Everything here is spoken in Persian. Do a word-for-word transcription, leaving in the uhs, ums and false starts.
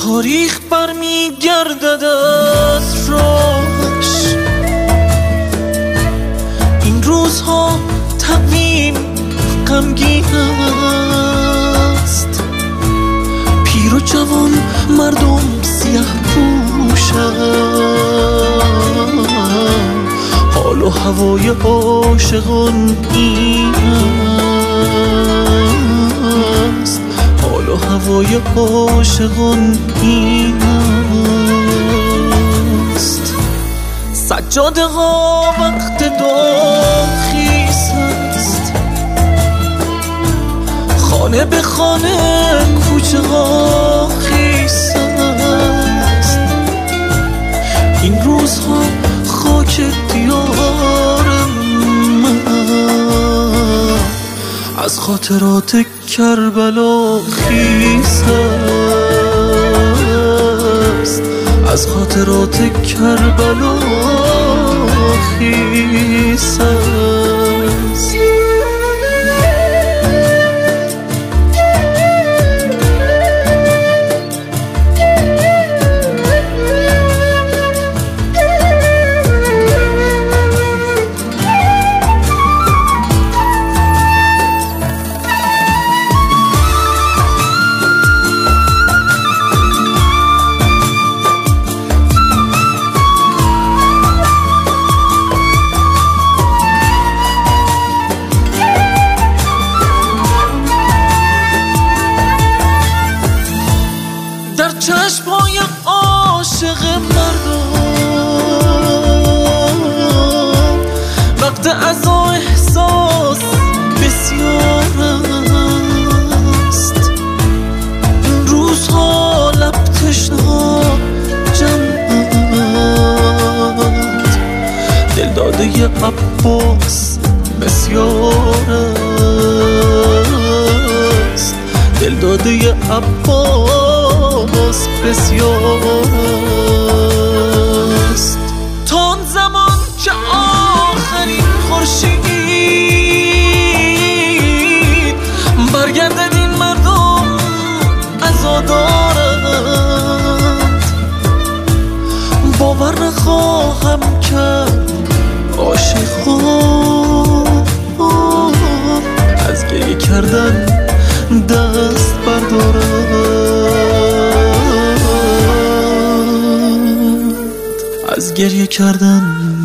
تاریخ برمیگردد از راهش. این روزها تقویم غمگین است، پیر و جوان مردم سیاه پوشند. حال و هوای عاشقان این است، حال و هوای عاشقان این است. سجاده ها وقت داخیز است، خانه به خانه کوچه ها خیس است. این روزها خاک دیار من از خاطرات کربلا خیس است، از خاطرات کربلا خیس است. در چشم‌های عاشق مردم وقت عزا احساس بسیار است. این روزها لب تشنه جمعند، دلداده عباس بسیار است، دلداده عباس بسیار است. تا آن زمان که آخرین خورشید برگردد این مردم عزادارند. باور نخواهم کرد عاشقان از گریه کردن دست بردارند، از گریه کردن